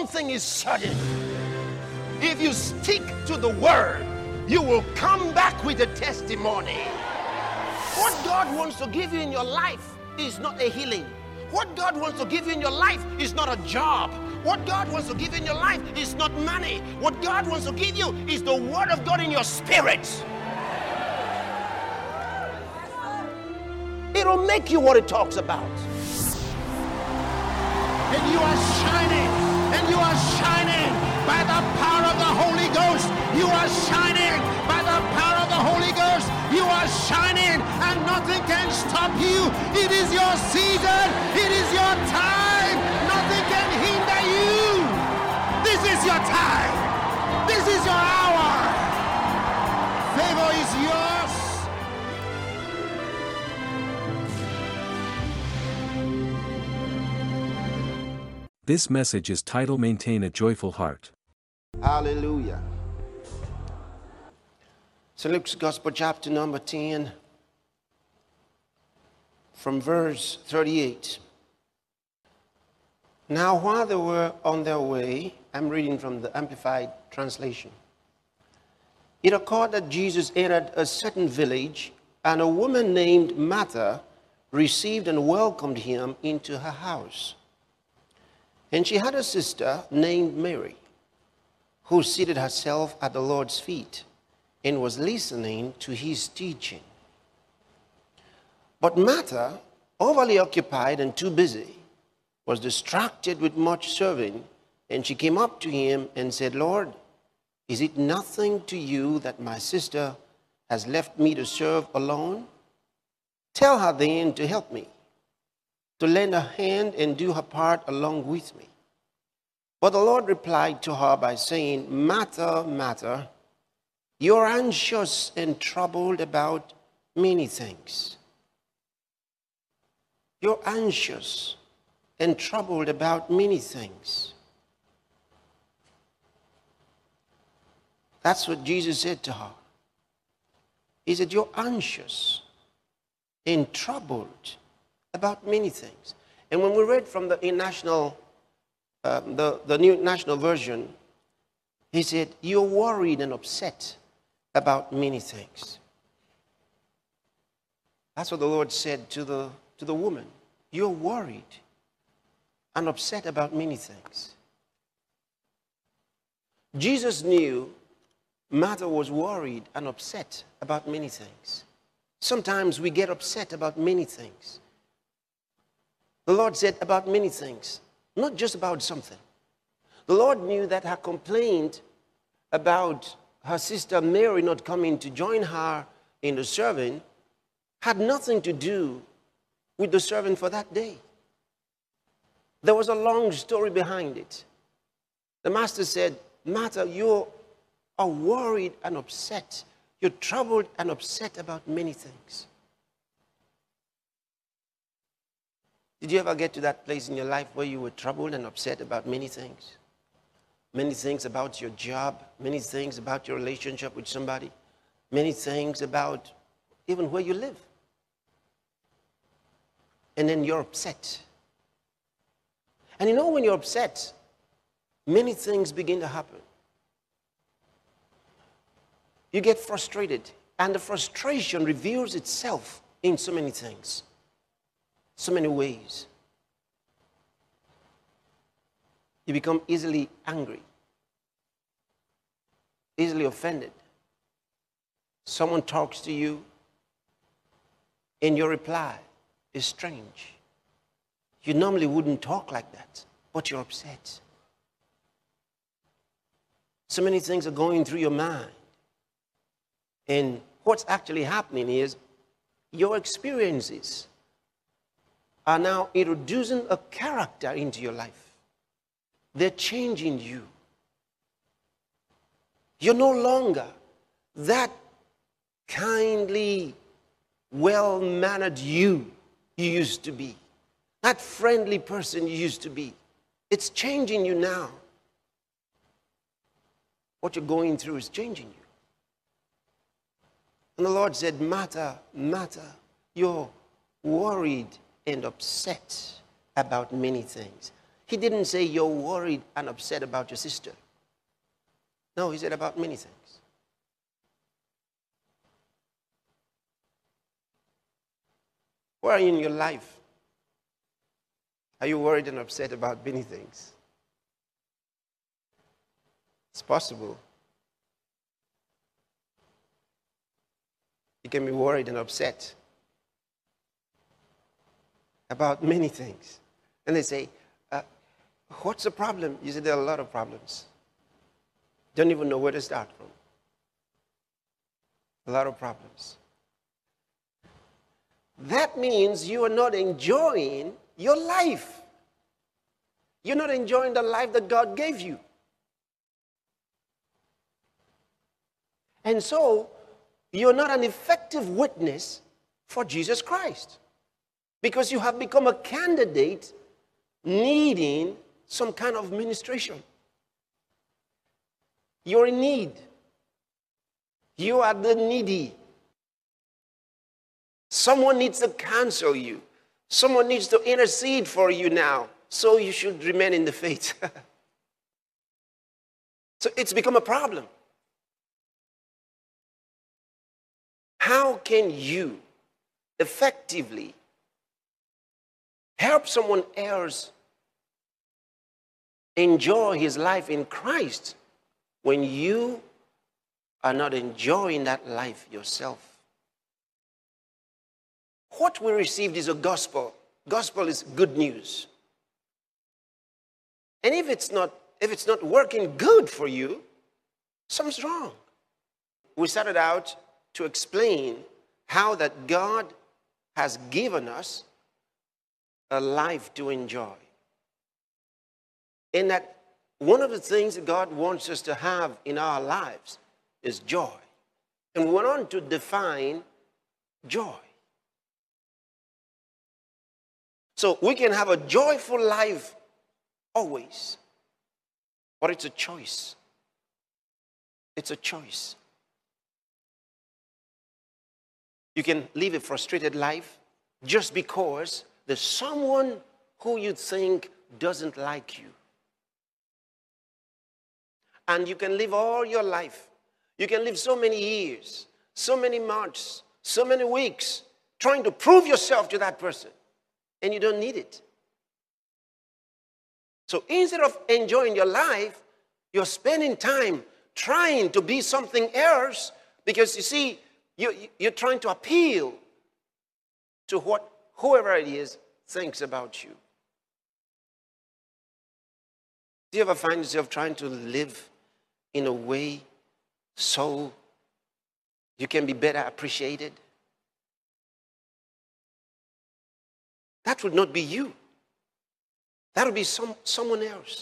thing is certain. If you stick to the word, you will come back with a testimony. What God wants to give you in your life is not a healing. What God wants to give you in your life is not a job. What God wants to give you in your life is not money. What God wants to give you is the word of God in your spirit. It'll make you what it talks about. And you are shining. And you are shining by the power of the Holy Ghost. You are shining by the power of the Holy Ghost. You are shining and nothing can stop you. It is your season. It is your time. Nothing can hinder you. This is your time. This is your hour. Favor is yours. This message is titled Maintain a Joyful Heart. Hallelujah. St. Luke's Gospel, chapter number 10, from verse 38. Now, while they were on their way, I'm reading from the Amplified Translation. It occurred that Jesus entered a certain village, and a woman named Martha received and welcomed him into her house. And she had a sister named Mary, who seated herself at the Lord's feet and was listening to his teaching. But Martha, overly occupied and too busy, was distracted with much serving, and she came up to him and said, Lord, is it nothing to you that my sister has left me to serve alone? Tell her then to help me, to lend a hand and do her part along with me. But the Lord replied to her by saying, Martha, Martha, you're anxious and troubled about many things. You're anxious and troubled about many things. That's what Jesus said to her. He said, you're anxious and troubled about many things. And when we read from the New National Version, he said, you're worried and upset about many things. That's what the Lord said to the woman. You're worried and upset about many things. Jesus knew Martha was worried and upset about many things. Sometimes we get upset about many things. The Lord said about many things, not just about something. The Lord knew that her complaint about her sister Mary not coming to join her in the serving had nothing to do with the serving for that day. There was a long story behind it. The master said, Martha, you are worried and upset. You're troubled and upset about many things. Did you ever get to that place in your life where you were troubled and upset about many things? Many things about your job, many things about your relationship with somebody, many things about even where you live. And then you're upset. And you know, when you're upset, many things begin to happen. You get frustrated, and the frustration reveals itself in so many things, so many ways. You become easily angry, easily offended. Someone talks to you, and your reply is strange. You normally wouldn't talk like that, but you're upset. So many things are going through your mind. And what's actually happening is your experiences are now introducing a character into your life. They're changing you. You're no longer that kindly, well-mannered you used to be. That friendly person you used to be. It's changing you now. What you're going through is changing you. And the Lord said, Martha, Martha, you're worried and upset about many things. He didn't say you're worried and upset about your sister. No, he said about many things. Where are you in your life? Are you worried and upset about many things? It's possible. You can be worried and upset about many things. And they say, what's the problem? You say, there are a lot of problems. Don't even know where to start from. A lot of problems. That means you are not enjoying your life. You're not enjoying the life that God gave you. And so, you're not an effective witness for Jesus Christ. Because you have become a candidate needing some kind of ministration. You're in need. You are the needy. Someone needs to counsel you. Someone needs to intercede for you now. So you should remain in the faith. So it's become a problem. How can you effectively help someone else enjoy his life in Christ when you are not enjoying that life yourself? What we received is a gospel. Gospel is good news. And if it's not working good for you, something's wrong. We started out to explain how that God has given us a life to enjoy. And that one of the things that God wants us to have in our lives is joy. And we went on to define joy. So we can have a joyful life always, but it's a choice. It's a choice. You can live a frustrated life just because there's someone who you think doesn't like you. And you can live all your life. You can live so many years, so many months, so many weeks trying to prove yourself to that person. And you don't need it. So instead of enjoying your life, you're spending time trying to be something else because you see, you're trying to appeal to what whoever it is thinks about you. Do you ever find yourself trying to live in a way so you can be better appreciated? That would not be you. That would be someone else.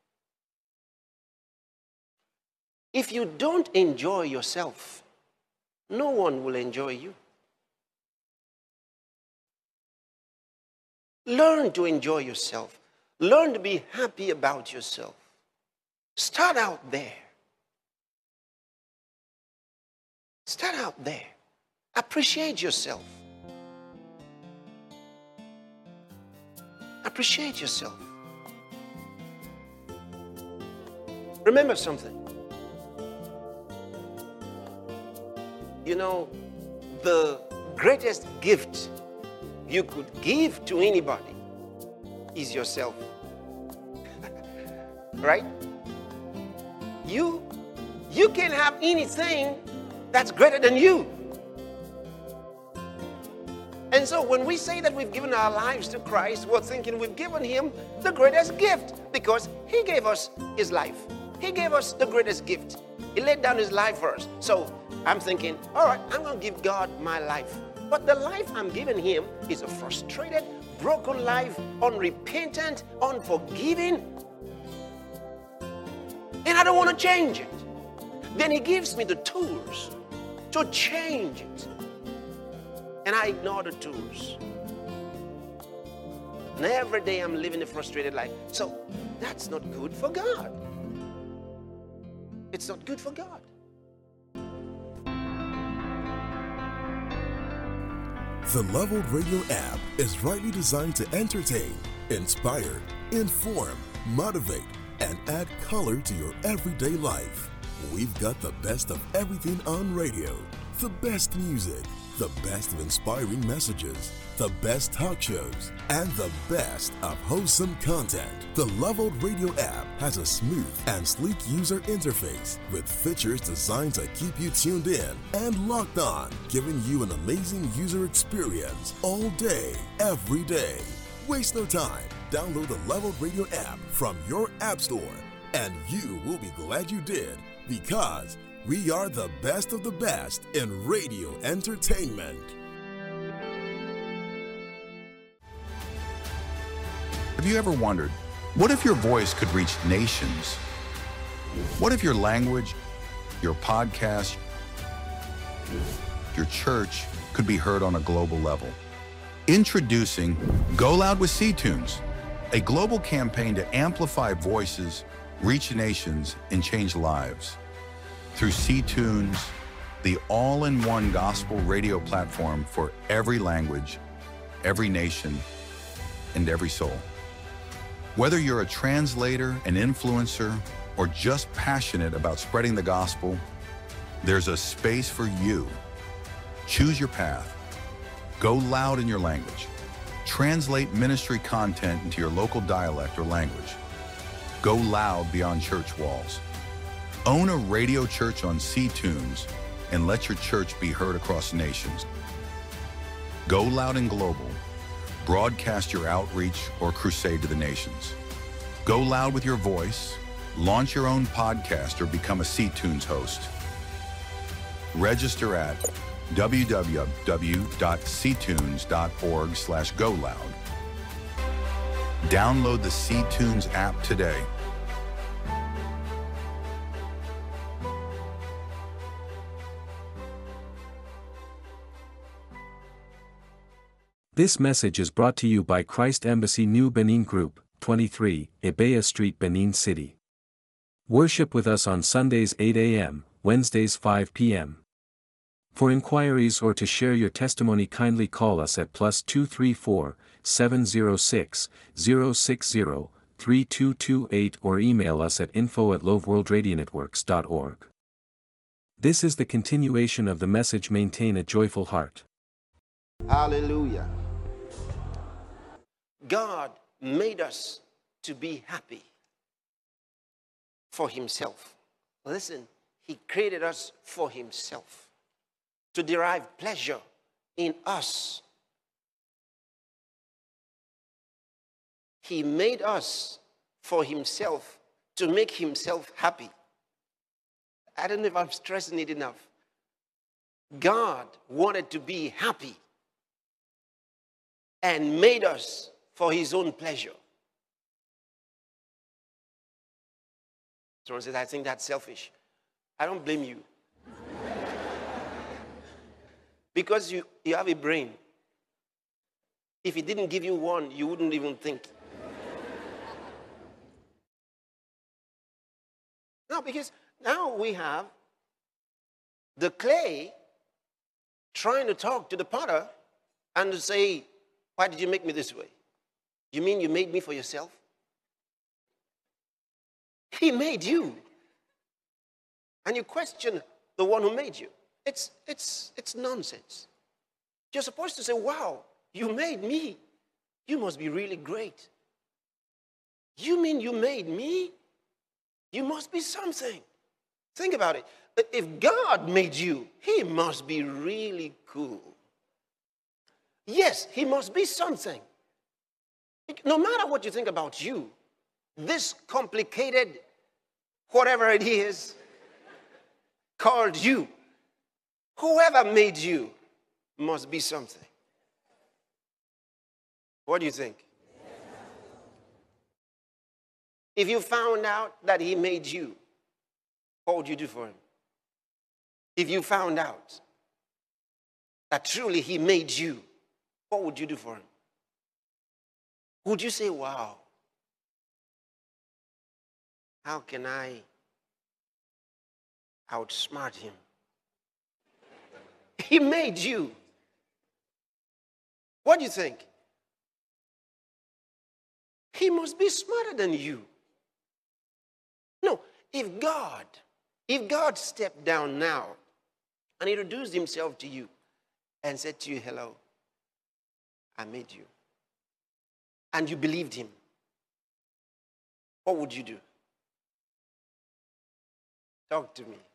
If you don't enjoy yourself, no one will enjoy you. Learn to enjoy yourself. Learn to be happy about yourself. Start out there. Start out there. Appreciate yourself. Appreciate yourself. Remember something. You know, the greatest gift you could give to anybody is yourself. Right? You can't have anything that's greater than you. And so when we say that we've given our lives to Christ, we're thinking we've given him the greatest gift because he gave us his life. He gave us the greatest gift. He laid down his life for us. So I'm thinking, all right, I'm going to give God my life. But the life I'm giving him is a frustrated, broken life, unrepentant, unforgiving. And I don't want to change it. Then he gives me the tools to change it. And I ignore the tools. And every day I'm living a frustrated life. So that's not good for God. It's not good for God. The Leveled Radio app is rightly designed to entertain, inspire, inform, motivate, and add color to your everyday life. We've got the best of everything on radio. The best music, the best of inspiring messages, the best talk shows, and the best of wholesome content. The Leveled Radio app has a smooth and sleek user interface with features designed to keep you tuned in and locked on, giving you an amazing user experience all day, every day. Waste no time. Download the Leveled Radio app from your app store, and you will be glad you did, because we are the best of the best in radio entertainment. Have you ever wondered, what if your voice could reach nations? What if your language, your podcast, your church could be heard on a global level? Introducing Go Loud with C-Tunes, a global campaign to amplify voices, reach nations, and change lives. Through C-Tunes, the all-in-one gospel radio platform for every language, every nation, and every soul. Whether you're a translator, an influencer, or just passionate about spreading the gospel, there's a space for you. Choose your path. Go loud in your language. Translate ministry content into your local dialect or language. Go loud beyond church walls. Own a radio church on C-Tunes and let your church be heard across nations. Go loud and global. Broadcast your outreach or crusade to the nations. Go loud with your voice. Launch your own podcast or become a C-Tunes host. Register at www.ctunes.org/goloud. Download the C-Tunes app today. This message is brought to you by Christ Embassy New Benin Group, 23, Ebea Street, Benin City. Worship with us on Sundays 8 a.m., Wednesdays 5 p.m. For inquiries or to share your testimony, kindly call us at +234 706 060 3228 or email us at info@loveworldradionetworks.org. This is the continuation of the message, Maintain a Joyful Heart. Hallelujah. God made us to be happy for himself. Listen, he created us for himself, to derive pleasure in us. He made us for himself to make himself happy. I don't know if I'm stressing it enough. God wanted to be happy and made us for his own pleasure. Someone says, I think that's selfish. I don't blame you. Because you have a brain. If he didn't give you one, you wouldn't even think. No, because now we have the clay trying to talk to the potter and to say, why did you make me this way? You mean you made me for yourself? He made you. And you question the one who made you. It's nonsense. You're supposed to say, wow, you made me. You must be really great. You mean you made me? You must be something. Think about it. If God made you, he must be really cool. Yes, he must be something. No matter what you think about you, this complicated, whatever it is, called you, whoever made you must be something. What do you think? If you found out that he made you, what would you do for him? If you found out that truly he made you, what would you do for him? Would you say, wow, how can I outsmart him? He made you. What do you think? He must be smarter than you. No, if God stepped down now and introduced himself to you and said to you, hello, I made you, and you believed him, what would you do? Talk to me.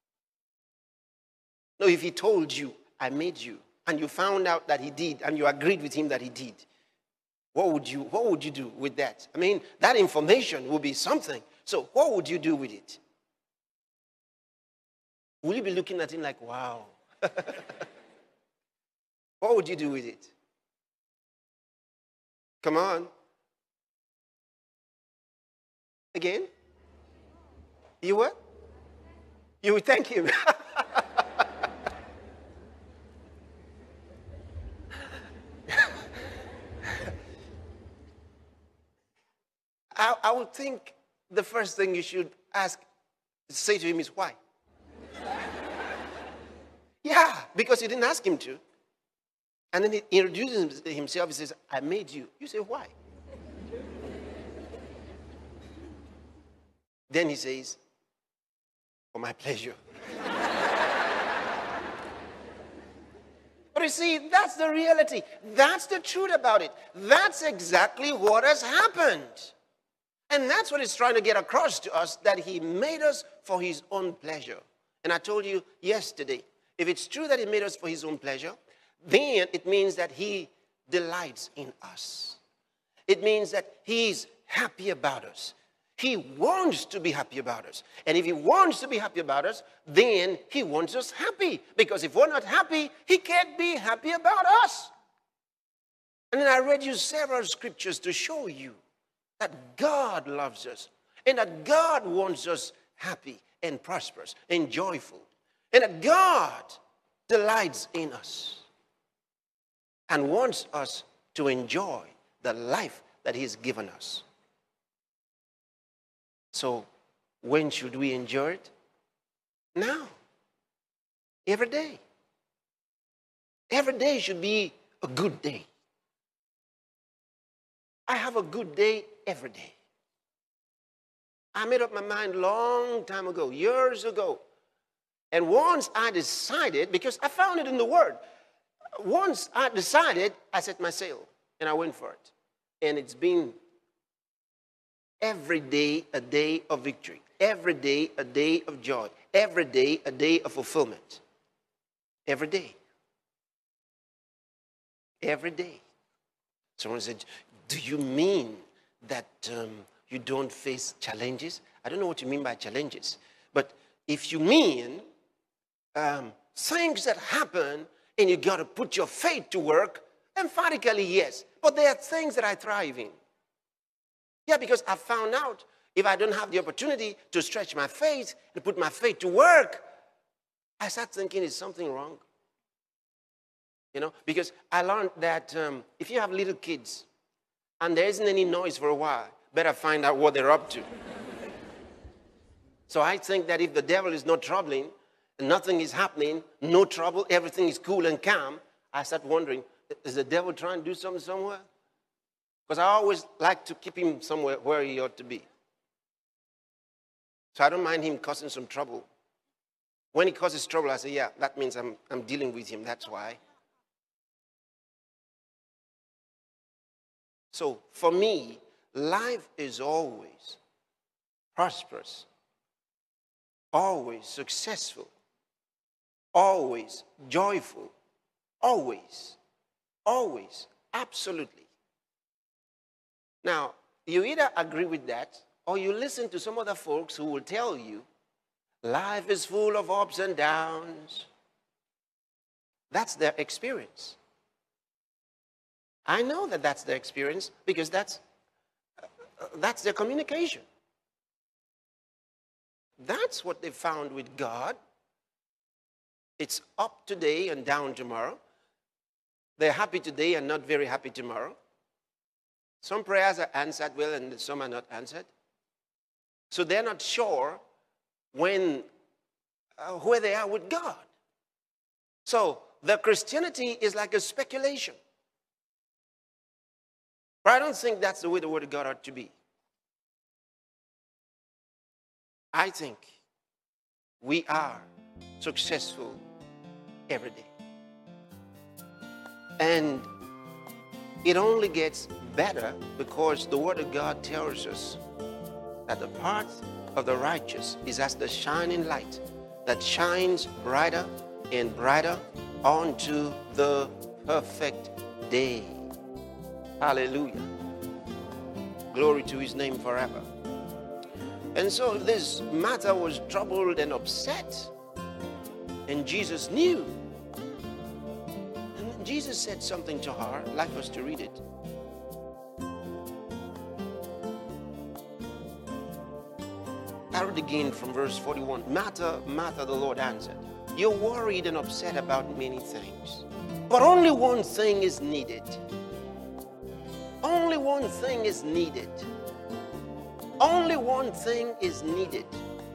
No, if he told you, I made you, and you found out that he did, and you agreed with him that he did, what would you do with that? I mean, that information will be something. So what would you do with it? Will you be looking at him like, wow? What would you do with it? Come on. Again? You what? You would thank him. I would think the first thing you should say to him is why? Yeah, because you didn't ask him to. And then he introduces himself, he says, I made you. You say, why? Then he says, for my pleasure. But you see, that's the reality. That's the truth about it. That's exactly what has happened. And that's what he's trying to get across to us, that he made us for his own pleasure. And I told you yesterday, if it's true that he made us for his own pleasure, then it means that he delights in us. It means that he's happy about us. He wants to be happy about us. And if he wants to be happy about us, then he wants us happy. Because if we're not happy, he can't be happy about us. And then I read you several scriptures to show you that God loves us and that God wants us happy and prosperous and joyful. And that God delights in us and wants us to enjoy the life that he's given us. So when should we enjoy it? Now. Every day. Every day should be a good day. I have a good day every day. I made up my mind long time ago, years ago. And once I decided, because I found it in the Word, once I decided, I set my sail and I went for it. And it's been every day a day of victory. Every day a day of joy. Every day a day of fulfillment. Every day. Every day. Someone said, do you mean that you don't face challenges? I don't know what you mean by challenges. But if you mean things that happen and you got to put your faith to work, emphatically yes. But there are things that I thrive in. Yeah, because I found out if I don't have the opportunity to stretch my faith and put my faith to work, I start thinking, is something wrong? You know, because I learned that if you have little kids and there isn't any noise for a while, better find out what they're up to. So I think that if the devil is not troubling, nothing is happening, no trouble, everything is cool and calm, I start wondering, is the devil trying to do something somewhere? Because I always like to keep him somewhere where he ought to be. So I don't mind him causing some trouble. When he causes trouble, I say, yeah, that means I'm dealing with him, that's why. So for me, life is always prosperous, always successful, always joyful, always, always, absolutely. Now, you either agree with that or you listen to some other folks who will tell you life is full of ups and downs. That's their experience. I know that that's their experience because that's their communication. That's what they found with God. It's up today and down tomorrow. They're happy today and not very happy tomorrow. Some prayers are answered well and some are not answered. So they're not sure where they are with God. So the Christianity is like a speculation. But I don't think that's the way the Word of God ought to be. I think we are successful every day. And it only gets better because the Word of God tells us that the path of the righteous is as the shining light that shines brighter and brighter onto the perfect day. Hallelujah. Glory to his name forever. And so this Martha was troubled and upset. And Jesus knew. And Jesus said something to her. I'd like us to read it. I read again from verse 41. Martha, Martha, the Lord answered, you're worried and upset about many things, but only one thing is needed. Only one thing is needed. Only one thing is needed.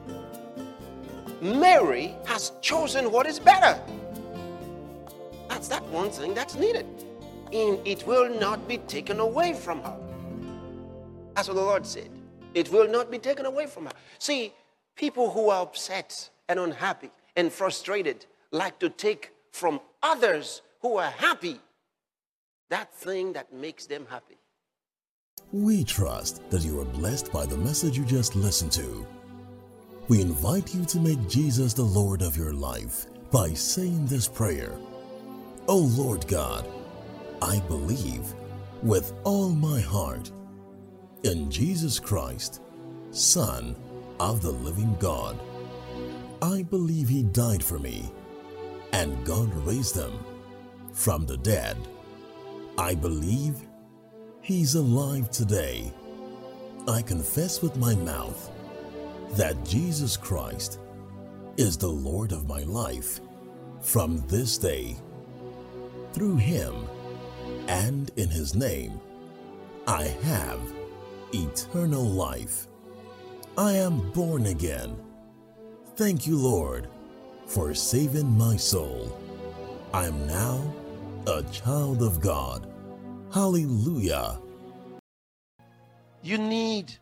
Mary has chosen what is better. That's that one thing that's needed. And it will not be taken away from her. That's what the Lord said. It will not be taken away from her. See, people who are upset and unhappy and frustrated like to take from others who are happy that thing that makes them happy. We trust that you are blessed by the message you just listened to. We invite you to make Jesus the Lord of your life by saying this prayer. Oh Lord God, I believe with all my heart in Jesus Christ, Son of the living God. I believe he died for me and God raised him from the dead. I believe he's alive today. I confess with my mouth that Jesus Christ is the Lord of my life from this day. Through him and in his name, I have eternal life. I am born again. Thank you, Lord, for saving my soul. I am now a child of God. Hallelujah. You need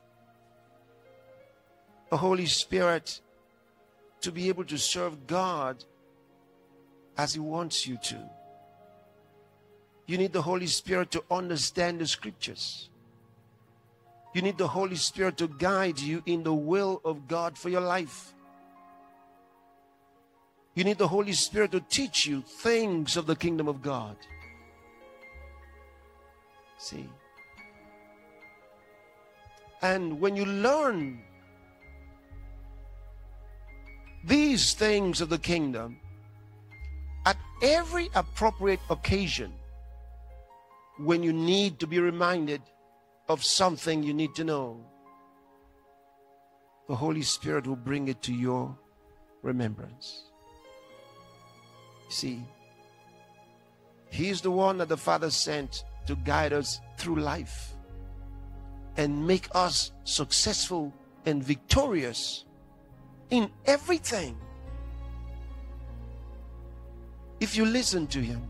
the Holy Spirit to be able to serve God as he wants you to. You need the Holy Spirit to understand the scriptures. You need the Holy Spirit to guide you in the will of God for your life. You need the Holy Spirit to teach you things of the kingdom of God. See? And when you learn these things of the kingdom, at every appropriate occasion, when you need to be reminded of something you need to know, the Holy Spirit will bring it to your remembrance. See, he's the one that the Father sent to guide us through life and make us successful and victorious in everything. If you listen to him,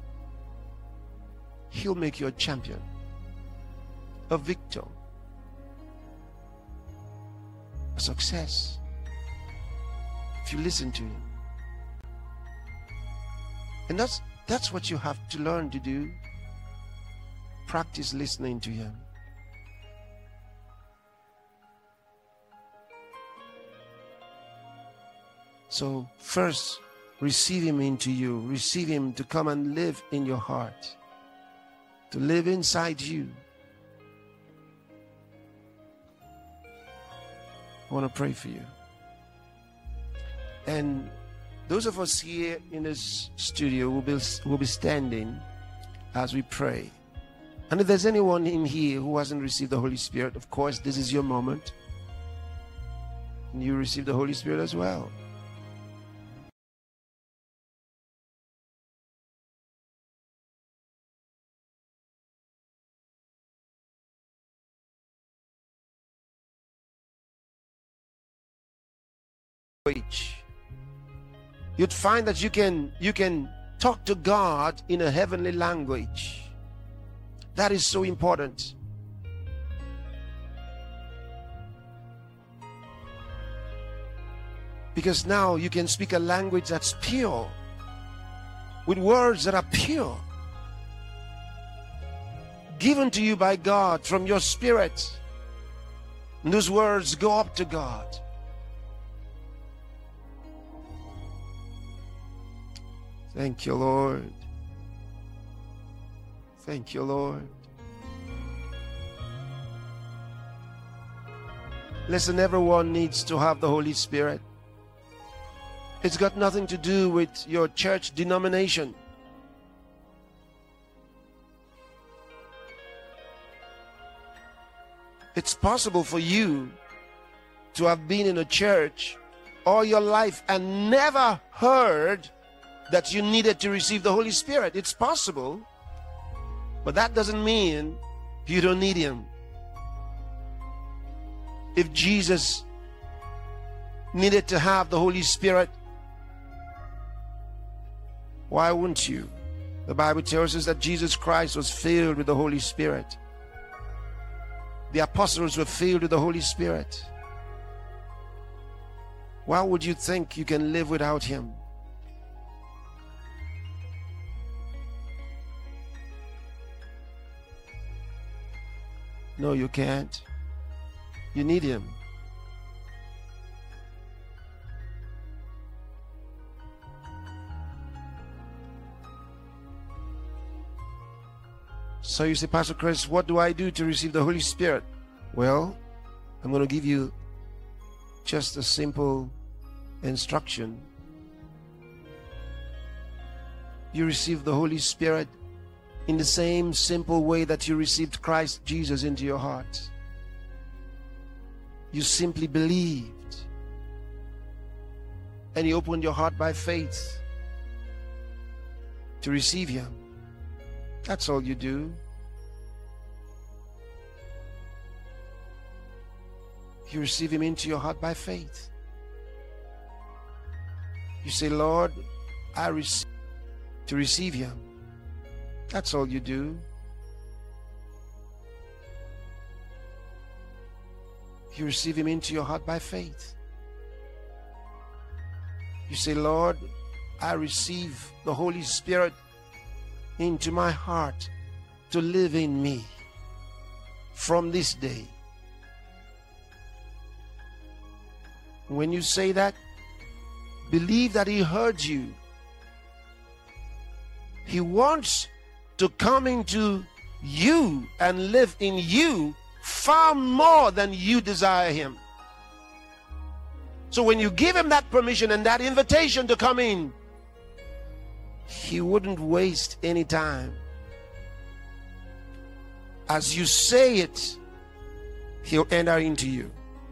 he'll make you a champion, a victor, a success. If you listen to him. And that's what you have to learn to do. Practice listening to him. So first, receive him into you. Receive him to come and live in your heart, to live inside you. I want to pray for you. And those of us here in this studio will be standing as we pray. And if there's anyone in here who hasn't received the Holy Spirit, of course, this is your moment. And you receive the Holy Spirit as well. You'd find that you can talk to God in a heavenly language. That is so important. Because now you can speak a language that's pure, with words that are pure, given to you by God from your spirit. And those words go up to God. Thank you, Lord. Thank you, Lord. Listen, everyone needs to have the Holy Spirit. It's got nothing to do with your church denomination. It's possible for you to have been in a church all your life and never heard that you needed to receive the Holy Spirit. It's possible, but that doesn't mean you don't need Him. If Jesus needed to have the Holy Spirit, why wouldn't you? The Bible tells us that Jesus Christ was filled with the Holy Spirit. The apostles were filled with the Holy Spirit. Why would you think you can live without Him? No, you can't. You need Him. So you say, Pastor Chris, what do I do to receive the Holy Spirit? Well, I'm going to give you just a simple instruction. You receive the Holy Spirit in the same simple way that you received Christ Jesus into your heart. You simply believed, and you opened your heart by faith to receive Him. That's all you do. You receive Him into your heart by faith. You say, Lord, I receive to receive Him. That's all you do. You receive Him into your heart by faith. You say, Lord, I receive the Holy Spirit into my heart to live in me from this day. When you say that, believe that He heard you. He wants to come into you and live in you far more than you desire Him. So when you give Him that permission and that invitation to come in, He wouldn't waste any time. As you say it, He'll enter into you.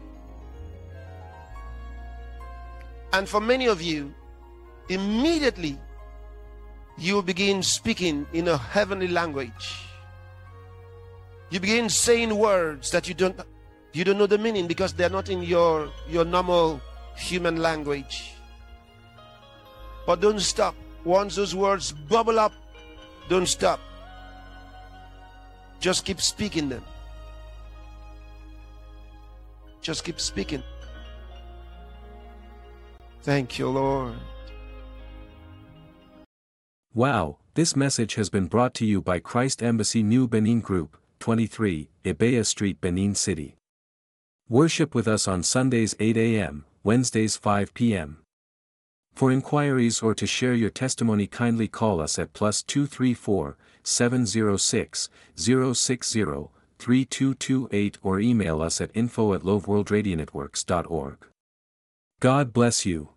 And for many of you, immediately you will begin speaking in a heavenly language. You begin saying words that you don't know the meaning because they're not in your normal human language. But don't stop. Once those words bubble up, don't stop. Just keep speaking them. Just keep speaking. Thank you, Lord. Wow, this message has been brought to you by Christ Embassy New Benin Group, 23, Ebea Street, Benin City. Worship with us on Sundays 8 a.m., Wednesdays 5 p.m. For inquiries or to share your testimony, kindly call us at +234 706 060 3228 or email us at info@loveworldradionetworks.org. God bless you.